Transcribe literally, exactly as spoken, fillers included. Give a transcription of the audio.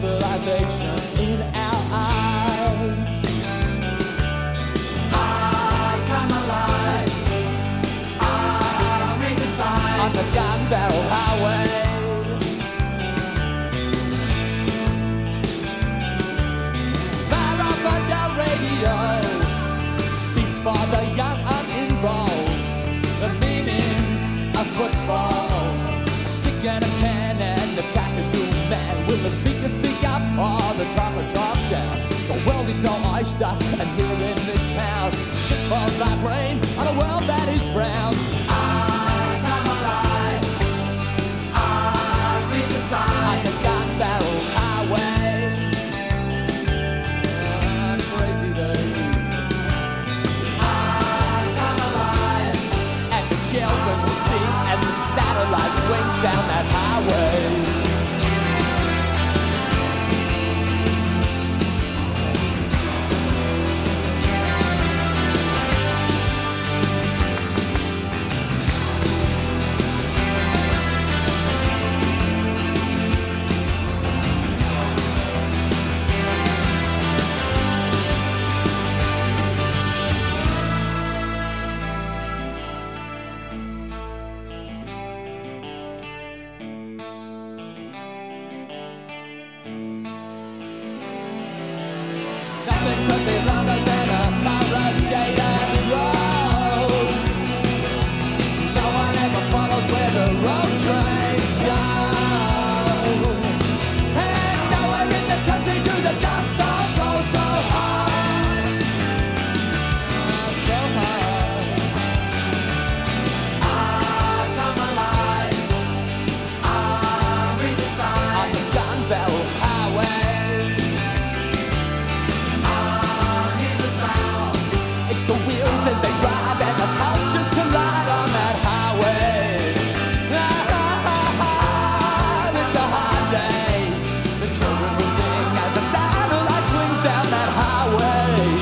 civilization in our eyes. I come alive. I read the sign on the gun barrel highway. Fire up on the radio, beats for the young uninvolved. The meanings of football, a stick and a can and the cockatoo man. Will the speaker speak up or the talker talk down? The world is no oyster, and here in this town, shit falls like rain on a world that is brown. I come alive. I read the sign on the gun barrel highway. I'm crazy days. I come alive, and the children will see as the satellite swings down that highway. Nothing could be longer than a corrugated road. No one ever follows where the road trains go. And nowhere in the country do the dust all go so high, ah, so high. I come alive. I read the sign on the gun barrel highway. As they drive and the cultures collide on that highway. Ah, it's a hard day. The children will sing as the satellite swings down that highway.